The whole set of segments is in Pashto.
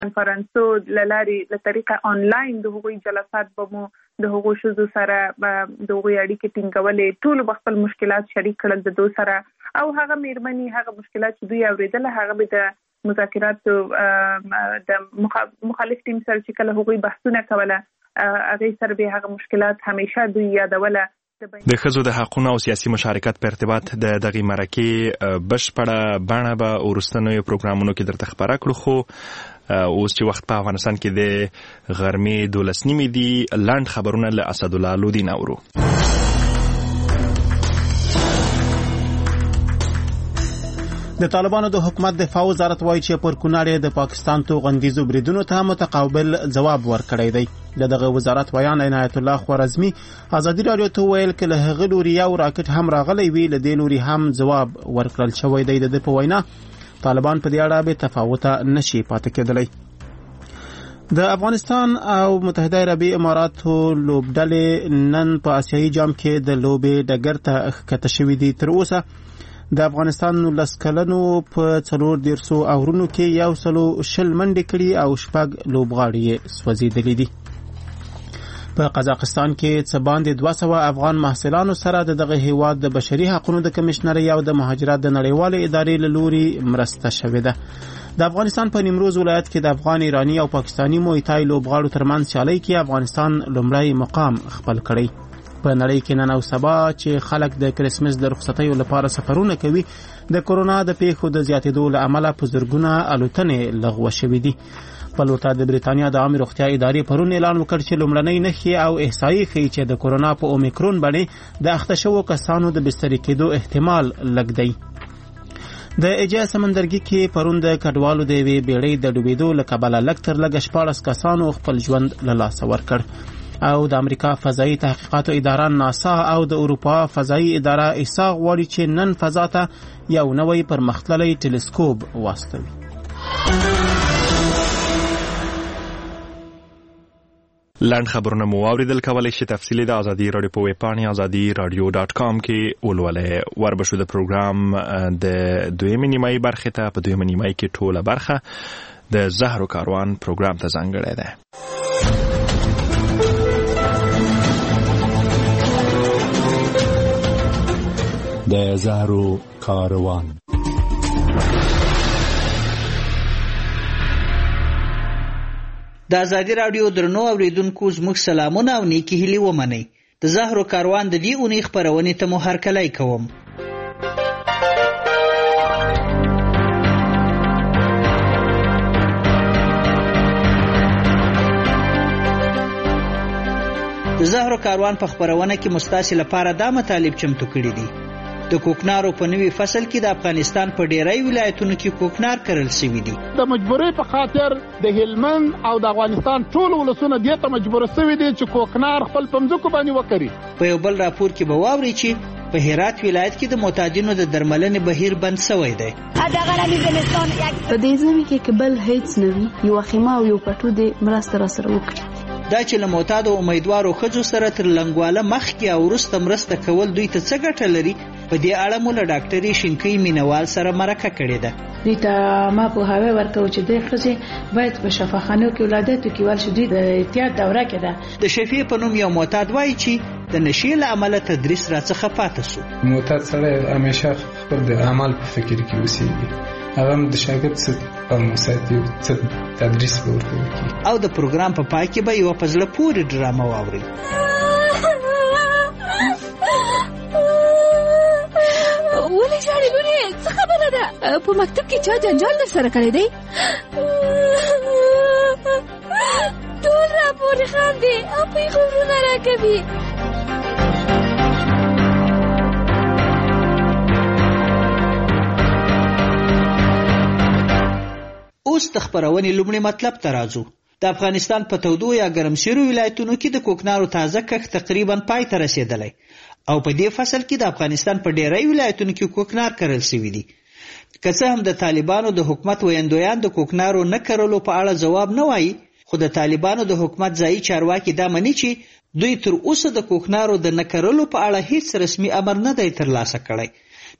کانفرنسو لارې له طریقه آنلاین د هغوی جلسات به مو د هغو شذو سره د هغوی اړیکې ټینګولې، ټول خپل مشکلات شریک کړل د دوی سره، او هغه میرمنې هغه مشکلات چې دوی اوریدل هغه به د مذاکراتو د مخالف ټیم سره چې کله هغوی بحثونه کوله هغه سره به هغه مشکلات همیشه دوی یادوله. د ښځو د حقونو او سیاسي مشارکت په ارتباط د دغه مرکې بشپړه بڼه به وروستنیو پروګرامونو کې درته خبره کړو، خو اوس چې وخت په افغانستان کې د غرمې 12 دي، لاند خبرونه له اسدالله لودین اورو. د طالبانو د حکومت دفاع وزارت وایي چې پر کونړ د پاکستان توغندیزو بریدونو ته متقابل جواب ورکړی دی. دغه وزارت ویان عنایت الله خوارزمی ازادي رادیو ته ویل چې له هغه لوري یو راکټ هم راغلی وی، له دې لوري هم جواب ورکړل شوی دی. د په وینا طالبان په دې اړه به تفاوت نشي پاتې کېدلی. د افغانستان او متحده عربي اماراتو لوبډلې نن په آسیایي جام کې د لوبې ډګر ته ښکته شوي دي. تر اوسه د افغانستان 19 کلنو په 4 اورونو کې 120 منډې کړي او 6 لوبغاړي یې سوځېدلي دي. په قزاقستان کې څه باندې 200 افغان محصلانو سره دغه هیواد د بشري حقوقو د کمشنرۍ او د مهاجرت د نړیوالې ادارې له لوري مرسته شوې ده. د افغانستان په نیمروز ولایت کې د افغان ایرانی او پاکستانی مویتای لوبغاړو ترمنځ سیالي کې افغانستان لومړی مقام خپل کړی. په نړۍ کې نن او سبا چې خلک د کریسمس د رخصتیو لپاره سفرونه کوي، د کورونا د پیښو د زیاتېدو له امله په زرګونه الوتنې لغوه شوې دي. په لوټه د بریتانیا د عامه روغتیا ادارې پرون اعلان وکړ چې لومړنۍ نښې او احصایې ښیي چې د کورونا په اومیکرون باندې د اخته شوو کسانو د بسترې کېدو احتمال لږ دی. د ایجا سمندرګي کې پرون د کډوالو د یوې بیړۍ د ډوبېدو له کبله لږ تر لږه 14 کسانو خپل ژوند له لاسه ورکړ. او د امریکا فضایي تحقیقاتو اداره ناسا او د اروپا فضایي اداره ایسا غواړي چې نن فضا ته یو نوی پرمختللی ټلسکوپ واستوي. لاند خبرونه مو واوریدل، کولی شئ تفصیلی د ازادي رادیو په ویب پاڼې azadiradio.com کې ولولئ. وربشو د پروګرام د دویمې نیمایي برخې ته په دویمه نیمایي کې ټوله برخه د زهر و کاروان پروګرام ته ځانګړې ده. د زهر و کاروان. د ازادي رادیو درنو اوریدونکو زموږ سلامونه او نیکی هیلې ومنئ. د زهر و کاروان د دې اونۍ خپرونې ته مو هرکلی کوم. د زهر و کاروان په خپرونه کې مستاسي لپاره دا مطالب چمتو کړي دي. د کوکنارو په نوي فصل کې د افغانستان په ډیری ولایتونو کې کوکنار کرل شوي دي. د مجبورۍ په خاطر د هلمند او د افغانستان ټول ولسونه دې ته مجبور شوي دي چې کوکنار خپل په مځکو باندې وکړي. په یو بل راپور کې به واورئ چې په هرات ولایت کې د معتادینو د درملنې بهیر بند شوی دی. په دې ځمکه کې قبل هیڅ نه وي، یو خیمه او یو پټو دې مرسته را سره وکړي. دا چې له معتادو امیدوارو ښځو سره تر لنګواله مخکې او وروسته مرسته کول دوی ته څه ګټه لري، په دې اړه مو له ډاکټرې شینکۍ مینوال سره مرکه کړې ده. دوی ته ما پوهاوی ورکوو چې دې ښځې باید په شفاخانو کې ولادت وکړي، ول چې دوی د احتیاط دوره کې ده. د شفیع په نوم یو معتاد وایي چې د نشې له امله تدریس راڅخه پاته سو. معتاد سړی همیشه خپل د عمل په فکر کې اوسېږي، هغه د شاګرد څخه په مساتي څخه تدریس ورکوي. او د پروګرام په پای کې به یو په زړه پورې ډرامه واورئ. ولې ژاړې لورې، څه خبره ده؟ په مکتب کې چا جنجال در سره کړی دی؟ ټول راپورې خاندي او په یې خبرونه راکوي. اوس د خپرونې لومړی مطلب ته راځو. د افغانستان په تودو یا ګرمسیرو ولایتونو کې د کوکنارو تازه کښت تقریبا پای ته رسیدلی او په دې فصل کې د افغانستان په ډیری ولایتونو کې کوکنار کرل شوي دي. که څه هم د طالبانو د حکومت ویندویان د کوکنارو نه کرلو په اړه ځواب نه وایي، خو د طالبانو د حکومت ځایي چارواکي دا مني چې دوی تر اوسه د کوکنارو د نه کرلو په اړه هیڅ رسمي امر نه دی ترلاسه کړی.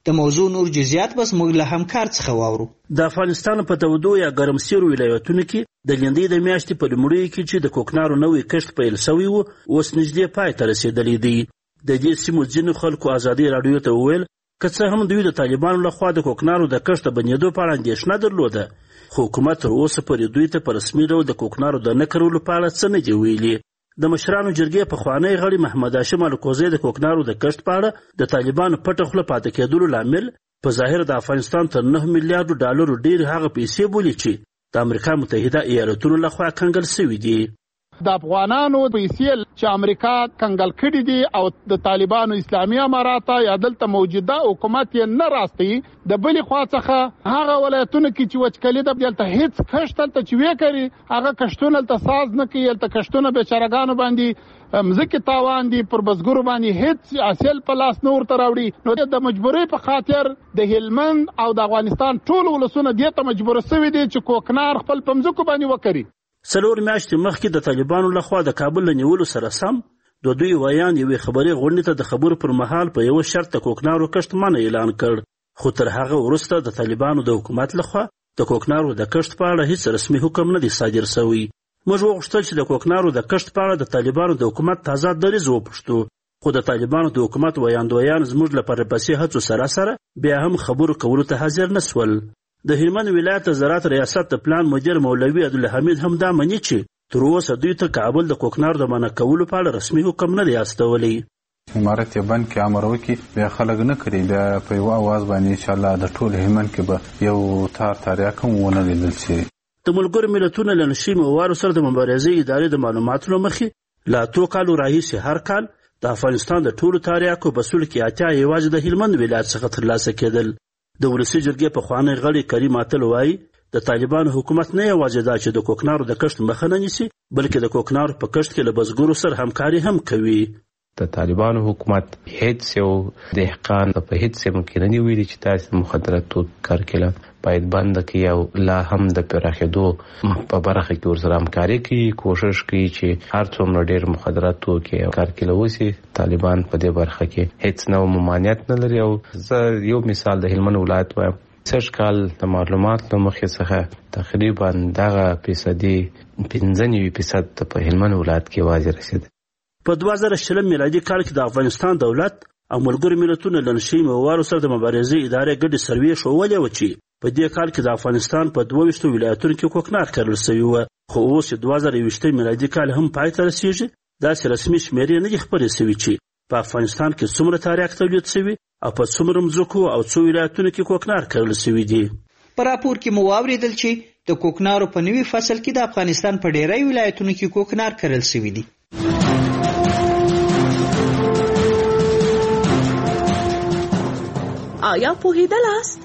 د موضوع نور جزئیات بس موږ له همکار څخه واورو. د افغانستان په تودو یا ګرمسیرو ولایتونو کې د لیندۍ د میاشتې په لومړیو کې چې د کوکنارو نوی کښت پیل شوی و اوس نږدې پای ته رسېدلی دی. د دې سیمو ځینو خلکو ازادي راډیو ته وویل که څه هم دوی د طالبانو لخوا د کوکنارو د کښت د بندېدو په اړه اندېښنه درلوده، خو حکومت تر اوسه پورې دوی ته په رسمي ډول د کوکنارو د نه کرلو په اړه څه نه دي ویلي. د مشرانو جرګې پخوانی غړي محمد هاشم الکوزی د کوکنارو د کښت په اړه د طالبانو پټه خوله پاتې کېدلو لامل په ظاهر د افغانستان تر 9 میلیارډ ډالرو ډېر هغه پیسې بولي چې د امریکا متحده ایالتونو لخوا کنګل شوي دي. د افغانانو پیسې چې امریکا کنګل کړي دي او د طالبانو اسلامي امارات یا دلته موجوده حکومت یې نه راستي. د بلې خوا څخه هغه ولایتونه کې چې وچکلي ده دلته هیڅ کښت هلته چې وی کوي هغه کښتونه هلته ساز نه کوي، هلته کښتونه بیچارهګانو باندې مځکې تاوان دي، پر بزګرو باندې هیڅ حاصل په لاس نه ورته راوړي. نو د مجبورۍ په خاطر د هلمند او د افغانستان ټول ولسونه دې ته مجبور شوي دي چې کوکنار خپل په مځکو باندې وکړي. 4 میاشتې مخکې د طالبانو لخوا د کابل له نیولو سره سم د دوی ویان یوې خبري غونډې ته د خبرو پر مهال په یو شرط د کوکنارو کښت منع اعلان کړ، خو تر هغه وروسته د طالبانو د حکومت لخوا د کوکنارو د کښت په اړه هیڅ رسمي حکم نه دی صادر شوی. موږ وغوښتل چې د کوکنارو د کښت په اړه د طالبانو د حکومت تازه دریځ وپوښتو، خو د طالبانو د حکومت ویاندویان زموږ لپاره پسې هڅو سره بیا هم خبرو کولو ته حاضر نه شول. د هلمند ولایت د زراعت ریاست د پلان مدیر مولوي عبدالحمید هم دا مني چې تر اوسه دوی ته کابل د کوکنارو د منع کولو په اړه رسمي حکم نه دی استولی. امارت یې بند کړي، امر وکړي، بیا خلک نه کړي، بیا په یوه اواز باندې انشاءالله د ټول هلمند کې به یو تاریاک هم ونه لیدل شي. د ملګرو ملتونو له نشي موارو سره د مبارزې ادارې د معلوماتو له مخې له 8 کالو راهیسې هر کال د افغانستان د ټولو تاریاکو په سلو کې 80 یوازې د هلمند ولایت څخه ترلاسه کېدل. د ولسي جرګې پخوانی غړي کریم اتل وایي د طالبانو حکومت نه یوازې دا چې د کوکنارو د کښت مخه نه نیسي بلکې د کوکنارو په کښت کې له بزګرو سره همکاري هم کوي. د طالبانو حکومت هیڅ یو دهقان په هیڅ سیمه کې نه دی ویلي چې تاسو مخدراتو کارکله باید بند کړي او لا هم د پراخېدو په برخه کې ورسره همکاري کوي، کوشش کوي چې هر څومره ډېر مخدراتو کې کارکله وسی. طالبان په دې برخه کې هیڅ نوع ممانعت نه لري. او زه یو مثال د هلمند ولایت وایم، سږ کال د معلومات له مخې څخه تقریبا دغه فیصدي 95% په هلمند ولایت کې واځي رسید. په 2020 میلادي کال کې د افغانستان دولت او ملګرو ملتونو له نشي موارو سره د مبارزې ادارې ګډې سروې شولې و چې په دې کال کې د افغانستان په 22 ولایتونو کې کوکنار کرل شوی و، خو اوس 2020 میلادي کال هم پای ته رسیږي. داسې رسمي شمیرې نه دي خپرې شوي چې په افغانستان کې څومره تاریاک تولید شوي او په څومره مځکو او څو ولایتونو کې کوکنار کرل شوي دي. په راپور کې مو واورېدل چې د کوکنارو په نوي فصل کې د افغانستان په ډیری ولایتونو کې کوکنار کرل شوي دي. آیا پوهیدلاست؟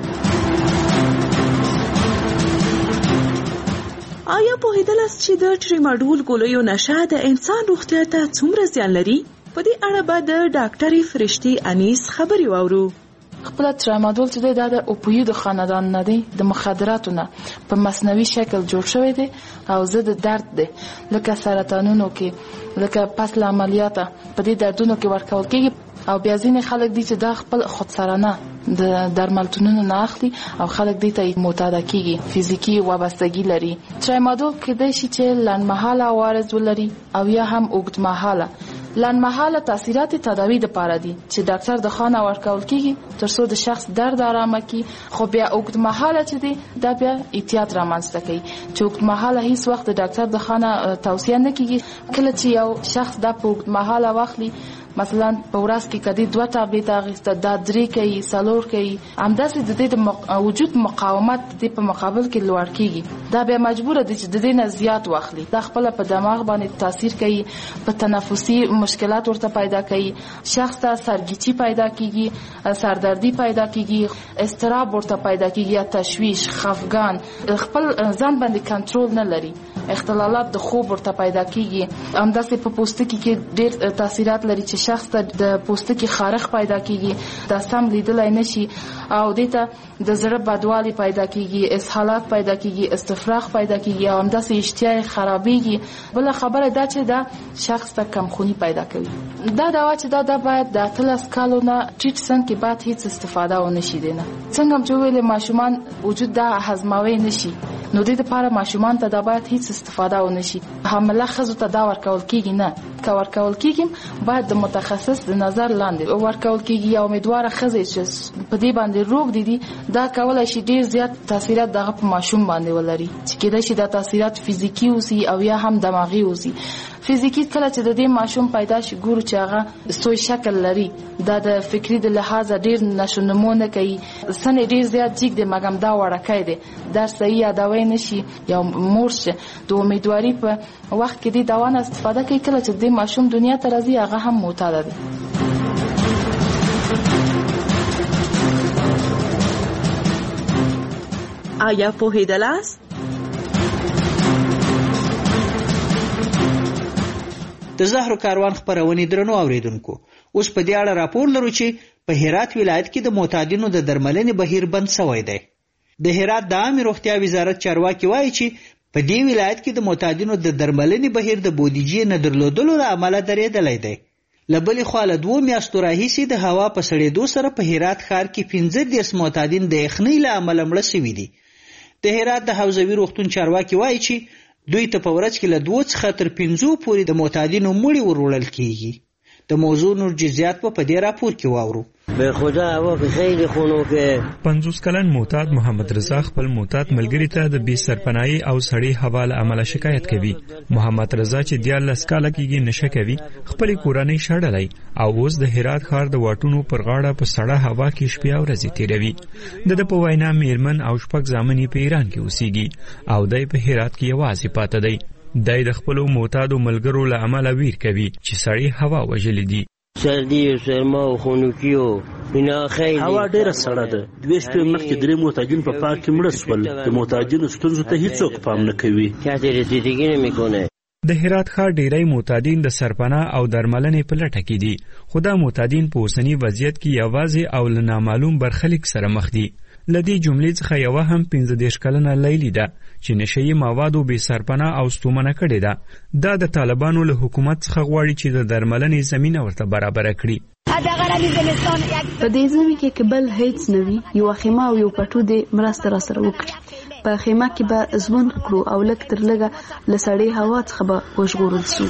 چې د ټریماډول ګولیو نشه د انسان روغتیا ته څومره زیان لري؟ په دې اړه به د ډاکټرې فرشتي انیس خبرې واورو. خپل ټریماډول چې د اوپیوید خاندان نه دی، د مخدراتو نه په مصنوعي شکل جوړ شوی دی او ضد درد دی، لکه سرطانونو کې، لکه پس له عملیاته په دې دردونو کې ورکول کېږي. او بیا ځینې خلک دي چې دا خپل خودسرانه د درملتونونو نه اخلي او خلک دې ته معتاده کېږي، فزیکي وابستګي لري. ټریماډول کېدای شي چې لنډمهاله عوارض ولري او یا هم اوږدمهاله. لنډمهاله تاثیرات تداوی لپاره دي چې ډاکټر د خانه ورکول کېږي ترڅو د شخص درد آرامه کړي، خو بیا اوږدمهاله چې دي دا بیا احتیاط رامنځته کوي چې اوږدمهاله هیڅ وخت د ډاکټر د خانه توصیه نه کېږي. کله چې یو شخص دا په اوږدمهاله واخلي، مثلا په ورځ کې کدي 2 ټابلیټ اخیسته، دا 3 کوي، 4 کوي، همداسې د دې د وجود مقاومت د په مقابل کې لوړ کیږي. دا بیا مجبور دي چې د دې نه زیات واخلي. دا خپل په دماغ باندې تاثیر کوي، په تنفسي مشکلات ورته پیدا کوي، شخص ته سرګیچي پیدا کیږي، سردردي پیدا کیږي، اضطراب ورته پیدا کیږي، تشویش، خفګان، خپل ځان باندې کنټرول نه لري، اختلالات د خوب ورته پیدا کیږي. همداسې په پوستکي کې ډېر تاثیرات لري چې شخص ته د پوستکي خارښ پیدا کیږي، د سم لیدلای نشي او دته د زړه بدوالي پیدا کیږي، اسهالات پیدا کیږي، استفراغ پیدا کیږي او همداسې اشتها خرابېږي. بل خبره دا چې دا شخص ته کمخونی پیدا کوي. دا دوا چې دا باید د 13 کالو نه ټیټ سن کې بعد هیڅ استفاده ونه شي دینه. څنګه چې ویل ماشومان وجود دا هضموي نشي، نو د دې لپاره ماشومان ته دا باید هیڅ استفاده ونه شي. حامله ښځو ته دا ورکول کیږي نه، که ورکول کیږي باید د متخصص د نظر لاندې ورکول کیږي. یا امیدواره ښځې چې په دې باندې روغ دي دا کولای شي ډیر زیات تاثیرات دغه په ماشوم باندې ولري، چې کېدای شي دا تاثیرات فزیکی اوسي او یا هم دماغي اوسي. فزیکی کله چې د دې ماشوم پیدا شي ګورو چې هغه سوی شکل لري، دا د فکری د لحاظ ډیر نشونمو نه کوي، سن ډیر زیات جګ دی مګم دا وړکای دی، دا صحیح یادوي نشي یا مورشه. د امیدواري په وخت کې د دوا نه استفاده کوي، کله چې د ماشوم دنیا ته راځي هغه هم معتاد دی. آیا پوهیدلاست؟ د زهرو کاروان خبرونه درنو اوریدونکو، اوس په دې اړه راپور لرو چې په هرات ولایت کې د معتادینو د درملنې بهیر بند شوی دی. د هرات د عامه روغتیا وزارت چارواکي وایي چې په دې ولایت کې د معتادینو د درملنې بهیر د بودیجې نه درلودلو له امله درېدلی دی. له بلې خوا له 2 میاشتو راهیسې د هوا په سړېدو سره په هرات ښار کې 15 معتادین د یخنۍ له امله مړه شوي دي. د هرات د حوزوي روغتون چارواکي وایي چې دوی ته په ورځ کې له 2 څخه تر 5 پورې د معتادینو مړي وروړل کیږي. د موضوع نور جزئیات په دې راپور کې واورو. به خدا هوا په خیلی خونو کې 50 کلن معتاد محمد رضا خپل معتاد ملګری ته د بې سرپناهي او سړی هوا له امله شکایت کوي. محمد رضا چې 14 کاله کېږي نشه کوي، خپل کورنۍ شړلای او اوس د هرات ښار د واټونو پر غاړه په سړه هوا کې شپې او ورځې تیروي. د په وینا میرمن او شپږ زامن په ایران کې اوسېږي او دای په هرات کې یوازې پاتې دی. دای د خپل معتادو ملګرو له امله ویر کوي چې سړی هوا وژلې دي. سردی و سرما و خنوکی و اینا خیلی هوا ډیره سړه ده. 2 شپې مخکې 3 معتادین په پارک کې مړه شول. د معتادینو ستونزو ته هیڅوک پام نه کوي. کسی رسیدگی نمیکنه. د هرات ښار ډیری معتادین د سرپناه او درملنې په لټه کې دي، خو دا معتادین په اوسني وضعیت کې یوازې او له نامعلوم برخلیک سره مخ دي. له دې جملې څخه یوه هم 15 کلنه لیلی ده چې نشهیي موادو بې سرپناه او ستومنه کړې ده. دا د طالبانو له حکومت څخه غواړي چې د درملنې زمینه ورته برابره کړي. په دې ځمکه کې بل هیڅ نه وي، یو خیمه او یو پټو دې مرسته را سره وکړي. په خیمه کې به ژوند کړو او لږ تر لږه له سړې هوا څخه به وژغورل شو.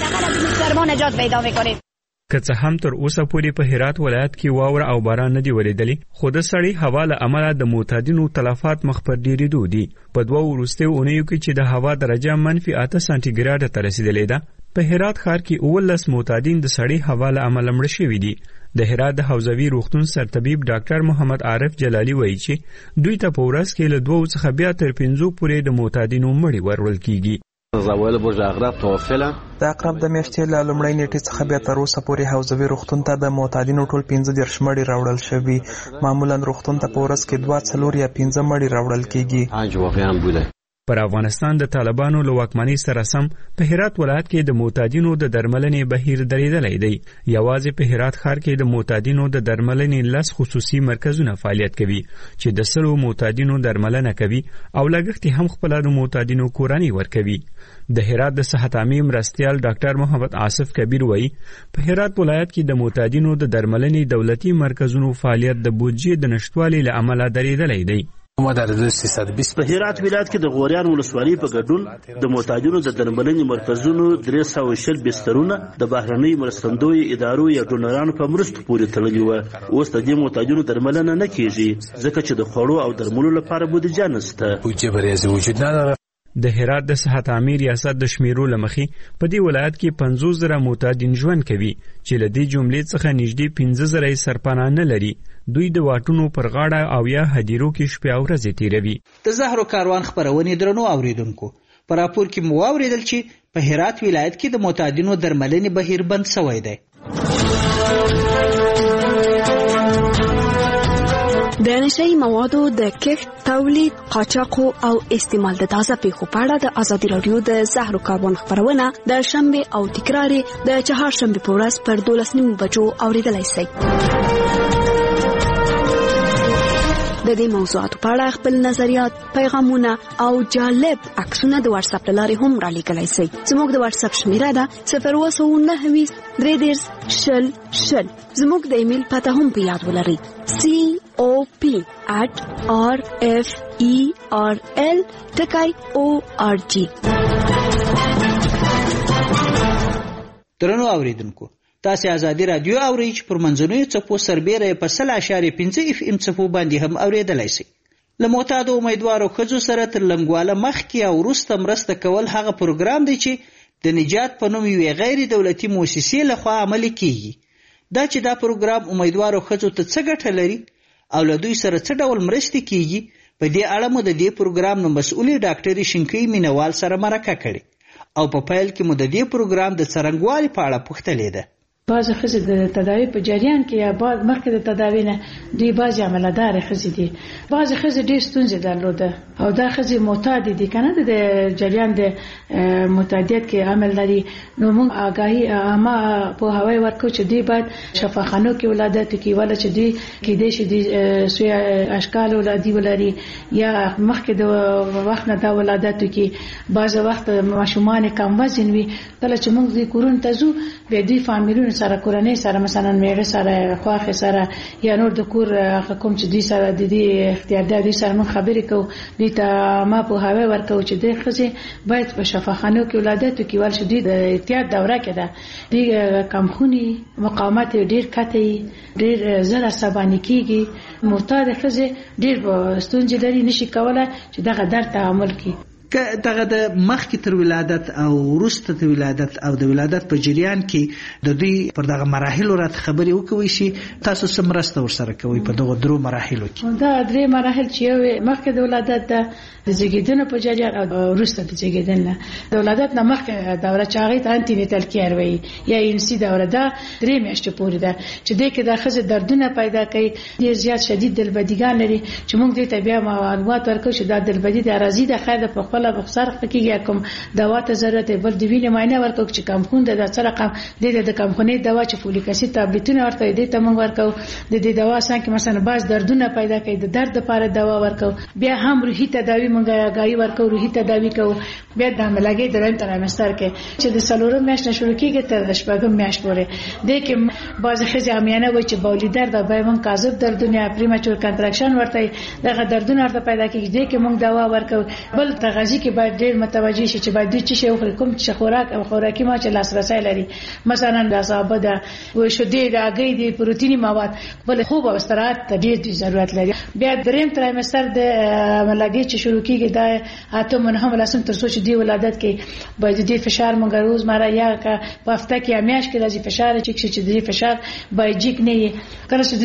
که څه هم تر اوسه پورې په هرات ولایت کې واوره او باران نه دی ولیدلی، خو د سړې هوا له امله د معتادینو تلفات مخ پر ډېرېدو دي. په 2 وروستیو اونیو کې چې د هوا درجه -8 سانتیګراډ ته رسیدلې ده، په هرات ښار کې 19 معتادین د سړې هوا له امله مړه شوي دي. د هرات د حوزوي روغتون سرطبیب ډاکټر محمد عارف جلالي وایي چې دوی ته په ورځ کې له 2 څخه بیا تر 5 پورې د معتادینو مړي وروړل کیږي. د اقرب د میاشتې له لومړۍ نیټې څخه بیا تر اوسه پورې حوزوي روغتون ته د معتادینو ټول 15 مړي راوړل شوي. معمولا روغتون ته په ورځ کې 2 4 یا 15 مړي راوړل کیږي. پر افغانستان د طالبانو له واکمنۍ سره سم په هرات ولایت کې د معتادینو د درملنې بهیر درېدلی دی. یوازې په هرات ښار کې د معتادینو د درملنې 10 خصوصي مرکزونه فعالیت کوي چې د 100 معتادینو درملنه کوي او لګښت هم خپل د معتادینو کورنۍ ورکوي. د هرات د صحت عامې مرستیال ډاکټر محمد عاصف کبیر وایي په هرات ولایت کې د معتادینو د درملنې دولتي مرکزونو فعالیت د بودجې د نشټوالي له امله درېدلی دی. په هرات ولایت کې د غوریان ولسوالۍ په ګډون د معتادینو د درملنې مرکزونو 320 بسترونه د بهرنۍ مرستندوی ادارو یا ډونرانو په مرستو پورې تړلي وو. اوس د دې معتادینو درملنه نه کیږي ځکه چې د خوړو او درملو لپاره بودیجه نشته. د هرات د صحت عامې ریاست د شمیرو لمخې په دې ولایت کې 50,000 معتادین ژوند کوي چې له دې جملې څخه نږدې 15,000 سرپناه نه لري. دوی د واټونو پر غاړه او یا هدیرو کې شپې او ورځې تیروي. د زهرو کاروان خبرونه درنو اوریدونکو، په راپور کې مو واوریدل چې په هرات ولایت کې د معتادینو درملنې بهیر بند شوی دی. د نشئی موادو د کښت، تولید، قاچاق او استعمال د تازه پیښو په اړه د ازادي رادیو د زهر کاربن خبرونه د شنبه او تکرار د چهارشنبه په ورځ پر 12:09 بجو اوریدلای شئ. د دې موضوعاتو په اړه خپل نظریات، پیغامونه او جالب عکسونه د واتس اپ لارې هم را لیږلای شئ. زموږ د واتس اپ شمیره ده 029233000. زموږ د ایمیل پته هم په یاد ولرئ: cop@referl.org. درنو اوریدونکو، تاسو ازادي رادیو اورئ چې پر منځنوي څپو سربېره په 0.5 FM څپو باندې هم اوریدلای شئ. له معتادو امیدوارو ښځو سره تر لنګواله مخکې او وروسته مرسته کول هغه پروګرام دی چې د نجات په نوم یوې غیر دولتي مؤسسې لخوا عملي کیږي. دا چې دا پروګرام امیدوارو ښځو ته څه ګټه لري او له دوی سره څه ډول مرستې کیږي، په دې اړه مو د دې پروګرام نو مسؤلې ډاکټر شینکۍ مینوال سره مرکه کړې او په پیل کې مو د دې پروګرام د څرنګوالي په اړه پوښتلې ده. بعض ښځې د تداوی په جریان کې یا بعض مخکې د تداوی نه دوی بعضې عملدار ښځې دي. بعض ښځې ډېر ستونزې درلوده او دا ښځې معتاد دي کنه د جریان د معتادیت کې عمل لري. نو موږ آگاهي عامه په هوای ورکو چې دوی باید شفاخانو کې ولادت کې ولا چې دوی کې دې شي د سوی اشکال ولادي ولري یا مخکې د وخت نه دا ولادت کې بعض وخت ماشومان کم وزن وي. کله چې موږ دې کورون ته ځو به دوی فامیلونو سره کورنۍ سره مثلا میړه سره خواخې سره یا نور د کور کوم چې دوی سره د دې اختیار د دوی سره موږ خبرې کوو. دوی ته ما په هوای ورکو چې د ښځې باید په شفاخانو کې ولادت کې ول شي. دوی د احتیاط دوره کې ده، دوی کمخونی مقاومت ډیر کته ډیر زړه عصباني کیږي. معتاد ښځې ډیر ستونزې لري، نشي کولای چې دغه درد تعامل کړي. که دغه د مخکې تر ولادت او وروسته تر ولادت او د ولادت په جریان کې د دوی پر دغه مراحلو راته خبرې وکوي شي، تاسو څه مرسته ورسره کوئ په دغه درو مراحلو کې؟ دا درې مراحل چې مخکې د ولادت د زیږیدنې په جریان او وروسته د زیږیدنې د ولادت نه مخکې دوره چې هغه ته انټي نیټال کیر وایي یا انسي دوره، دا 3 میاشتې پورې ده چې دې کې د ښځې دردونه پیدا کوي، ډېر زیات شدید دلبدګان لري چې موږ دې ته بیا معلومات ورکړو چې دا دلبدي د راځي د خیر په خپل بخسر کېږي کوم دوا ته ضرورت بل د وینې معاینه ورکړو چې کم خون د څه رقم د کم خونې دوا چې فولیک اسید ټابلیټونه ورته دې ته موږ ورکړو. د دې دوا څنګه مثلا باز دردونه پیدا کوي، د درد لپاره دوا ورکړو. بیا هم روحي تداوی موږ غاړي ورکو، روحي تداوی کوو. بیا د عملګي درېم ترمستر کې چې د سلورم میاشت شروع کېږي تر شپږم میاشت پورې د کې باز ښځې امیانه وي چې بولی درد او به موږ کاذب دردونه پریمچور کنټراکشن ورته دغه دردونه ورته پیدا کېږي. د کې موږ دوا ورکو. بل تغذیه کې باید ډېر متوجي شي چې باید د چی شی وخوري، کوم چې خوراک او خوراکي ما چې لاسرسي لري، مثلا د صابه ده و شیدې د اګې د پروتینی مواد، بل خوب او استراحت ته ډېر ضرورت لري. بیا دریم ترمستر د عملګي چې شروع کېږي دا اته منهم لاسم تر څو دی ولادت کې باید د فشار مونږ روز ماره یا په هفته کې میاش کې راځي فشار چې د فشار باید جګ نه وي. کله چې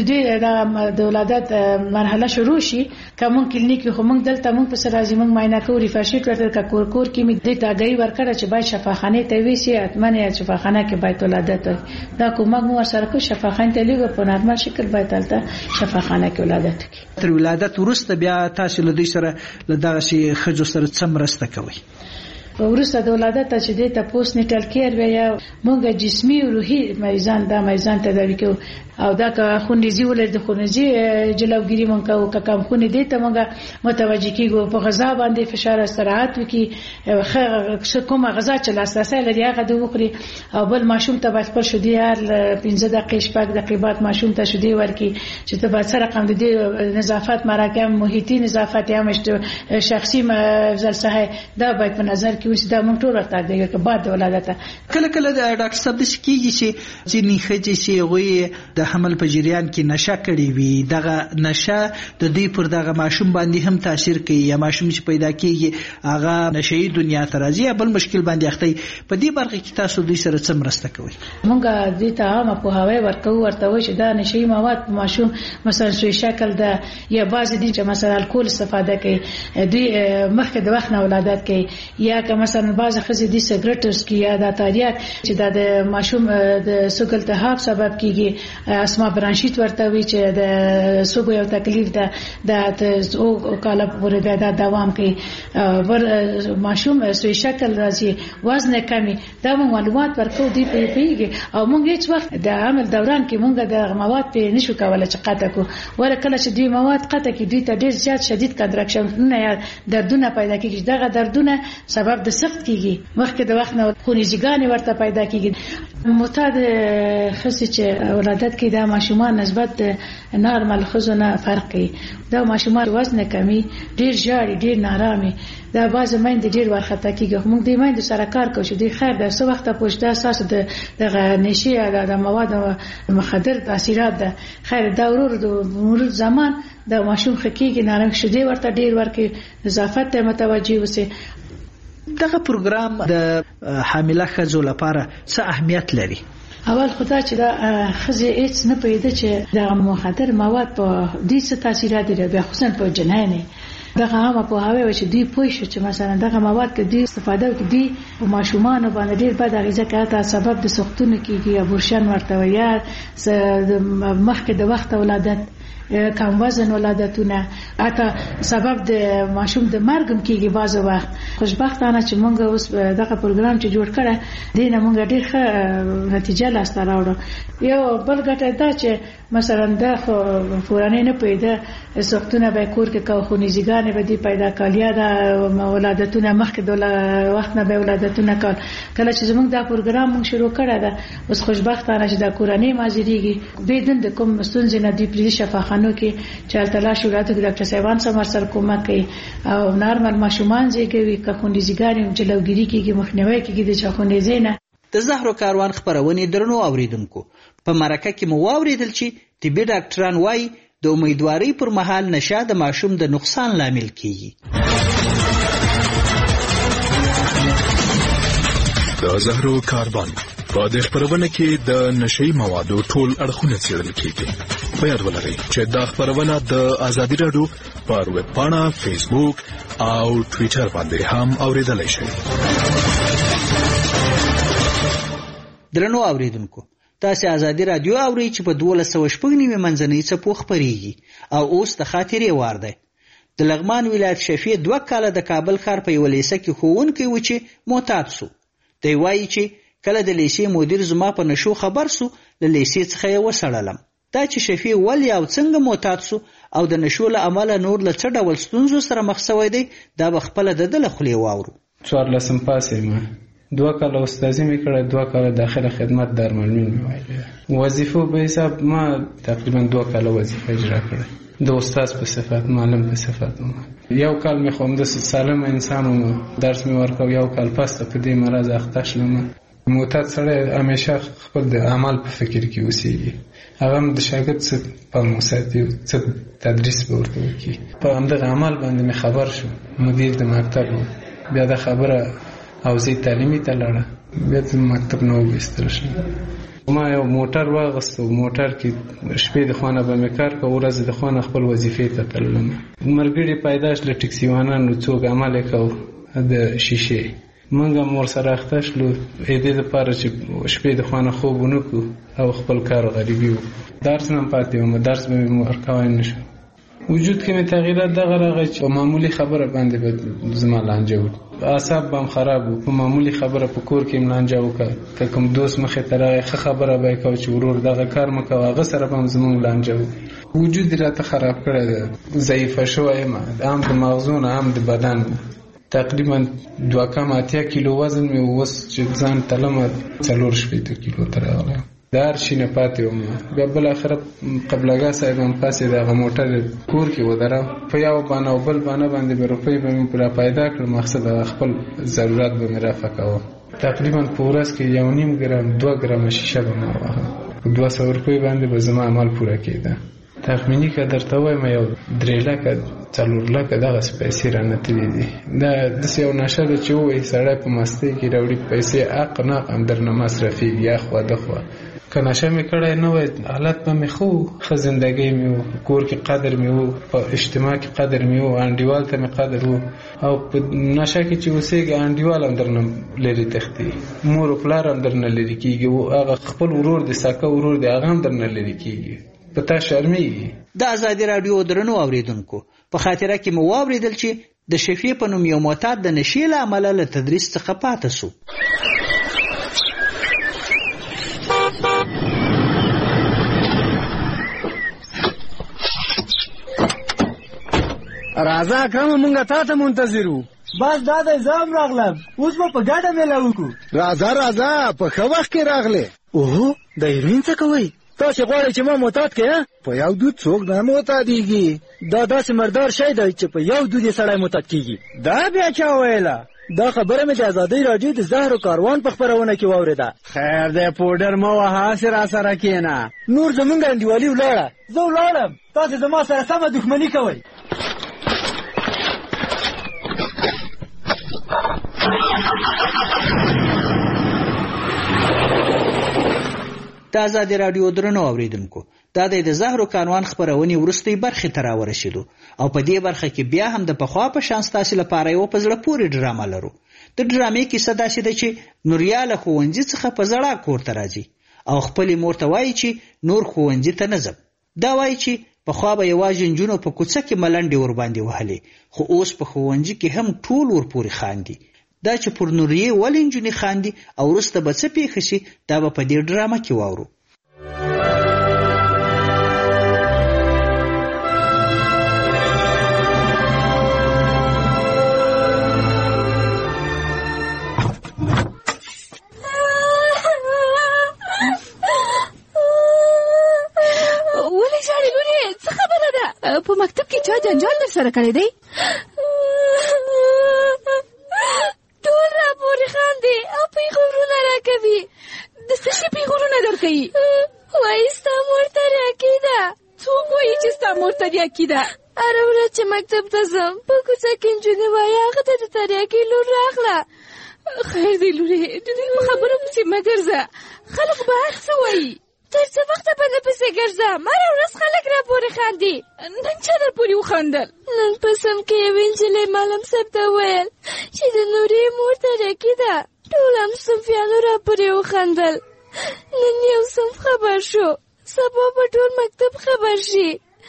د ولادت مرحله شروع شي کوم کلینیک خو مونږ دلته مونږ په سر راځي مونږ معاینه کوو، ریفرشیټ ورته کور کې مې د تاګي ورکړه چې باید شفاخانه ته ویسي اتمنه شفاخانه کې باید ولادت دا کومه مو سره کو شفاخانه ته لګو په نارمل شکل باید تلته شفاخانه کې ولادت کی. تر ولادت وروسته بیا تاسو له دوی سره له دغه شي خجو سره څه مرسته کوي؟ وروسته د ولادت چې د تاسو نیټل کیر ویا مونږ جسمي او روحي مریضان تداوی کوو او دا که خونریزي ولر د خونریزي جلوګيري مونږ کوو که کم خونې دي ته مونږ متوجي کیږو په غذا باندې فشار استراحت وکي کومه غذا چې لاسرسي لري هغه د وخوري او بل ماشوم ته باید پر شدي هر 15 دقیقې شپږ دقیقې بعد ماشوم ته شدي ورکي چې ته باید سره رقم د نظافت مراکم محیطي نظافت یا شخصي ځلسه دا باید په نظر کې وسی دا مونږ ټول ورته دی که بعد د ولادت کله د ډاکټر صاحب د شکیږي چې ځینې ښځې چې غوي د حمل په جریان کې نشه کړي وي دغه نشه د دې پر دغه ماشوم باندې هم تاثیر کوي یا ماشوم چې پیدا کیږي هغه نشئی دنیا ته راځي بل مشکل باندې اخته په دې برخه کې تاسو دوی سره څه مرسته کوي؟ مونږ دې ته هم په هواي ورته چې دا نشئی مواد ماشوم مثلا شوی شکل ده یا بعض دي چې مثلا الکول استفاده کوي دوی مخکې د وخت نه ولادت کوي یا که لکه مثلا بعض خزې دي سیګریټ اسکي یا د تاریاک چې د ماشوم د سوګل التهاب سبب کیږي اسما برانشیت ورته وی چې د سوګو یو تکلیف ده د او کاله پورې دا دوام کوي ور ماشوم سوي شکل راځي وزن کمی دا معلومات ورکو دی پیږي او موږ هیڅ وخت د عمل دوران کې موږ د مواد په نشو کولای چې قطع کو ورکه چې دوی مواد قطع کې دوی ته ډیر زیات شدید کنټراکشن یا دردونه پیدا کیږي دغه دردونه سبب د سخت کیږي مخکې د وخت نه خونریزګانې ورته پیدا کیږي معتاد خصي چې ولادت کې د ماشومان نسبت د نارمل خزونه فرق کوي دا ماشومان وزن کمی ډیر ژاړي ډیر نارامي دا باز مېند ډیر ورخته کیږي موږ د مېند سره کار کوو چې دوی خیر د څه وخت پوښتنه اساس د نشي د مواد مخدر تاثیرات ده خیر دا ورور د مرور زمان د ماشوم خکېږي نارنج شیدې ورته ډیر ورکي نظافت ته متوجي وسه دغه پروګرام د حامله ښځو لپاره څه اهمیت لري اول خدا چې دا خزې هیڅ نه پیدا چې د مخدر مواد په دې څه تاثیرات لري بیا خصوصا په جنانه دغه عامه په هغه چې دوی پوه شو چې مثلا دغه مواد کې دوی استفاده کوي په ماشومان باندې ډیر بد اغیزه کوي سبب د سختونه کیږي ابورشن ورته ویا مخکې د وخت ولادت کم وزن ولادتونه اته سبب د ماشوم د مرګ کیږي بعض وخت خوشبختانه چې مونږ اوس دغه پروګرام چې جوړ کړه دینه مونږ ډیر ښه نتیجه لاسته راوړو یو بل ګټه دا چې مثلا د فورانه نه پیدا سختونه به کور کې کو خونیزګانې به دی پیدا کالیا د ولادتونه مخکې د وخت نه به ولادتونه کول کله چې زموږ دا پروګرام مونږ شروع کړه دا اوس خوشبختانه چې د کورنۍ مازیریږي بدون د کوم ستونزې نه دی پرې شفاخانو کې چې تلاش ولاته د ډاکټر صاحبان سره کومک کوي او نارمل ماشومان زیږوي که خونیزګانې جلوګیری کېږي مخنیوي کېږي د چاخونیزې نه د زهرو کاروان خبرونه درنو اوریدونکو په مرکه کې مو واوریدل چې طبي ډاکټران وايي د امیدواري پر مهال نشه د ماشوم د نقصان لامل کیږي. د زهرو کاروان په دې خبرونه کې د نشئی موادو ټول اړخونه څېړل کیږي. په یاد ولرئ چې دا خبرونه د ازادي رادیو پر ویب پاڼه، فیسبوک او ټوئیټر باندې هم اوریدلای شئ. درنو اوریدونکو تاسو ازادي رادیو اورئ چې په 1290 منځنۍ څپو خبريږي او اوس د خاطرې وار دی. د لغمان ولایت شفیع 2 کاله د کابل ښار په یو لیسه کې ښوونکی و چې معتاد سو. دی وایي چې کله د لیسې مدیر زما په نشو خبر سو له لیسې څخه یې وسړلم. دا چې شفیع ولې او څنګه معتاد سو او د نشو له عمله نور له څه ډول ستونزو سره مخ شوی دی دا به خپل د دل خولې واورو. 14 پاسې ما 2 کاله استاذي مې کړه، 2 کاله داخله خدمت دارمنون مې وایي. وظیفه به حساب ما تقریبا 2 کاله وظیفه اجرا کړه د استاد په صفت، معلم په صفت. یو کال مې خوند سالم انسان و، درس مې ورکاو. یو کال پس ته په دې مرز اخته شلم. معتاد سره همیشه خپل د عمل په فکر کې اوسېږي. هغه د شاګرد څخه په مساعدت څخه تدریس به ورته وکړي. په همدغه عمل باندې مې خبر شو مدیر د مکتب بیا د خبره او زه تعلیمي ته لاړم. بیا د مکتب نه وګستل شم. ما یو موټر واغستو، موټر کې شپې د خوانه به مې کار کوو، ورځ د خوانه خپل وظیفې ته تللم. مرګړي پیداش له ټکسیوانانو څوک عمل کوو د شیشې. منګه مور سره اخته شلو دې لپاره چې شپې د خوانه خوب ونکو او خپل کار غریبي و. درس نه پاتې وم، درس به مې ورکوای نشو. وجود کې مې تغییرات دغه راغی چې معمولی خبره باندې به زما لانجه و، اعصاب به خراب و. په معمولی خبره په کور کې ملانجه وکړه که کوم دوست مخې ته راغی ښه خبره به یې کوه چې ورور دغه کار مه کوه، هغه سره به هم زمونږ لانجه و. وجود یې راته خراب کړی دی، ضعیفه شوی یم، هم د مغزو نه هم د بدن. تقریبا 2 کیلو وزن مې اوس چې ځان تلمه 4 کیلو ته راغلی. دار شي نه پاتې وم. بیا بل اخر قبلګا صاحب هم پاسې دغه موټر کور کې ودراو. په یو باندې او بل باندې به روپۍ به مې پوره پیدا کړ. مقصد خپل ضرورت به مې رافع کاوه. تقریبا په ورځ کې 1.5 ګرام 2 ګرام شیشه به مې واخه. په 200 روپۍ باندې به زما عمل پوره کېده. تخمینی که درته وایم یو 3 لکه 4 لکه دغه پیسې رانتلې دي. دا د یو نشه ده چې وایي سړی په مستۍ کې راوړي پیسې اق نه هم درنه مصرفېږي، اخوا دخوا که نشه مې کړی نه وای حالت به مې ښه زندګۍ مې وو، کور کې قدر مې وو، په اجتماع کې قدر مې وو، انډیوال ته مې قدر وو. او په نشه کې چې اوسېږي انډیوال هم درنه لرې تښتي، مور و پلار هم درنه لرې کېږي، هغه خپل ورور دی ساکه ورور دی هغه هم درنه لرې کېږي، په تا شرمېږي. د ازادي راډیو درنو اوریدونکو په خاطره کې مو واورېدل چې د شفیع په نوم یو معتاد د نشې له امله له تدریس څخه پاته سو. راځه اکرم مونږه تا ته منتظر وو. بس دا د ځام راغلم، اوس به په ګډه میله وکړو. راځه په ښه وخت کې راغلې. اوهو د هیروین څه کوئ؟ تاسې غواړئ چې ما معتاد کړې؟ په یو دود څوک نه معتادېږي. دا داسې مردار شی دی چې په یو دود یې سړی معتاد کېږي. دا بیا چا ویله؟ دا خبره مې د ازادۍ راډیو د زهرو کاروان په خپرونه کې واورېده. خیر دی پوډر مه وهه، هسې راسره کښېنه. نور زمونږ انډیوالي ولاړه. زه ولاړم، تاسې زما سره سمه دښمني کوئ. د ازادي راډیو درنو اوریدونکو، دا د زهرو کاروان خپرونې وروستۍ برخې ته راورسېدو او په دې برخه کې بیا هم د پخوا په شان ستاسې لپاره یو په زړه پورې ډرامه لرو. د ډرامې کیسه داسې ده چې نوریا له ښوونځي څخه په زړه کور ته راځي او خپلې مور ته وایي چې نور ښوونځي ته نه ځم. دا وایي چې پخوا به یوازې نجونو په کوڅه کې ملنډې ورباندې وهلې، خو اوس په ښوونځي کې هم ټول ورپورې خاندي. دا چې پر نوریې ولې نجونې خاندي او وروسته به څه پېښه شي دا به په دې ډرامه کې واورو. ولې ژاړې لورې؟ څه خبره ده؟ په مکتب کې چا جنجال در سره کړی دی؟ ټول راپورې خاندي او پیغورونه راکوي. د څه شي پیغورونه درکوي؟ وایي ستا مور تریاکي ده. څوک وایي چې ستا مور تریاکي ده؟ هره ورځ چې مکتب ته ځم په کوڅه کې نجونې وایي هغه ته د تریاکي لور راغله. خیر دی لورې، د دوی په خبرو پسې مه ګرځه، خلک به هر څه وایي. تر څه وخته به نه پسې ګرځه؟ هره ورځ خلک راپورې خاندي. نن چا درپورې وخندل؟ نن په سم کې یوې نجلۍ معلم صاحب ته ویل چې د نورې مور تریاکي ده. ټول هم صنفیانو راپورې وخندل. نن یو صنف خبر شو، سبا به ټول مکتب خبر شي.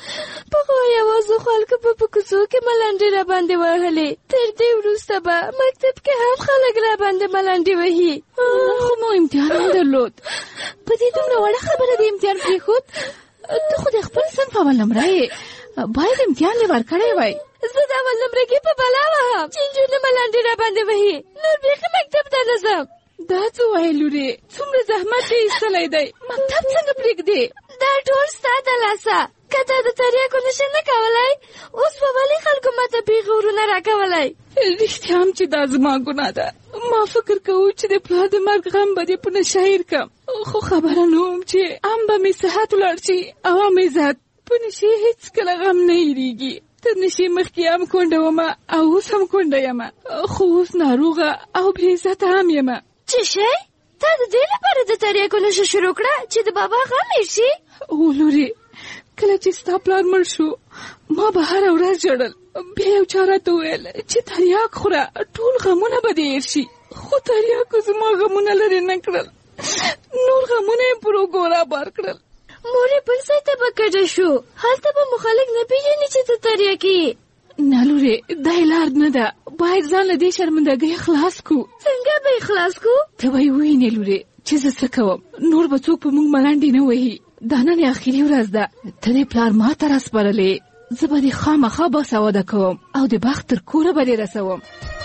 پخوا یوازې خلکو په کوڅو کې ملنډې راباندې وهلې، تر دې وروسته به مکتب کې هم خلک راباندې ملنډې وهي. خو مو امتحان هم درلود. په دې دومره وړه خبره د امتحان پرېښود؟ ته خو د خپل صنف اول نمره یې، باید امتحان یې ورکړی وای. زه د اول نمره کې په بلا وهم چې نجونې ملنډې راباندې وهي، نور بیخي مکتب ته نه ځم. دا څه وایې لورې؟ څومره زحمت دې ایستلی دی، مکتب څنګه پرېږدې؟ دا ټول ستا د لاسه. که تا د تریاکو نشه نه کولی، اوس به ولې خلکو ماته پیغورونه راکولی؟ رښتیا هم چې دا زما ګناه ده. ما فکر کوو چې د پلار د مرګ غم به دې په نشه هېر کړم، خو خبره نه وم چې هم به مې صحت ولاړ شي او هم عزت. په نشې هېڅکله غم نه هېرېږي. تر نشې مخکې هم کونډه ومه او اوس هم کونډه یمه، خو اوس ناروغه او بې عزته هم یمه. څه شی؟ تا د دې لپاره د تریاکو نشه شروع کړه چې د بابا غم هېر شي؟ او لورې، کله چې ستا پلار مړ شو ما به هره ورځ ژړل. بیا یو چا راته وویل چې تریاک خوره ټول غمونه به دې هېر شي، خو تریاکو زما غمونه لرې نه کړل، نور غمونه یې پر اوږو رابار کړل. مور یې بل ځای ته به کډه شو، هلته به مو خلک نه پېژني چې ته تریاکي یې. نه لورې، دا یې لار نه ده، باید ځان له دې شرمندګۍ خلاص کړو. څنګه به یې خلاص کړو؟ ته به یې ووینې لورې چې زه څه کوم، نور به څوک په موږ ملنډې نه وهي. دا نن اخري ورځ ده، ته دې پلار ما ته راسپارلې، زه به دې خامخا باسواده کوم او د بخت تر کوره به دې رسوم.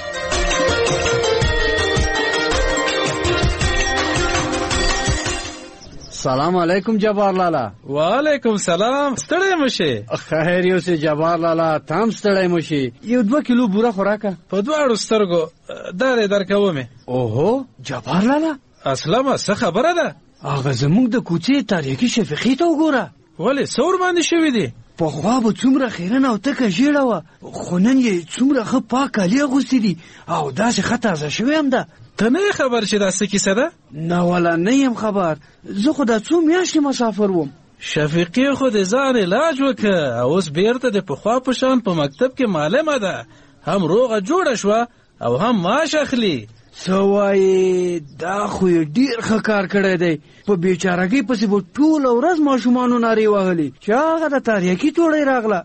سلام علیکم جبار لالا. وعلیکم سلام. ستړی مشه؟ خیر یو سه جبار لالا، تام ستړی مشه. یو 2 کیلو بوره خوراکه په دواړو سترګو دارې درکومه. اوهو جبار لالا، اسلامه څه خبره ده؟ هغه زموږ د کوڅې تاریخي شفیقي ته وګوره. ولې څور باندې شوی دی؟ پخوا به څومره خیرنه او تکه ژیړه وه، خو نن یې څومره ښه پاک کالي اغوستي دي او داسې ښه تازه شوی هم ده. ته نه خبر چې دا څه کیسه ده؟ نه ولا نه یم خبر، زه خو دا 2 میاشتې مسافر وم. شفیقي خو د ځان علاج وکړه او اوس بیرته د پخوا په شان په مکتب کې معلمه ده، هم روغه جوړه شوه او هم معاش اخلي. څه وایې؟ دا خو یې ډېر ښه کار کړی دی. په بیچارګۍ پسې به ټوله ورځ ماشومانو نارې وهلې چې هغه د تاریاکي توړۍ راغله.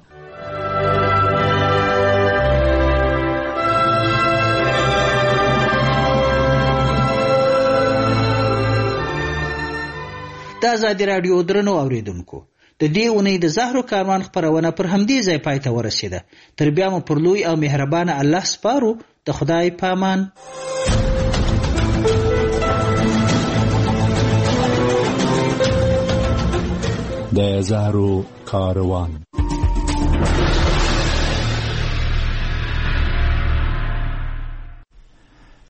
د آزادي راډیو درنو اوریدونکو، د دې اونۍ د زهرو کاروان خپرونه پر همدې ځای پای ته ورسېده. تر بیا مو پر لوی او مهربانه الله سپارو. د خدای پامان. د زهرو کاروان.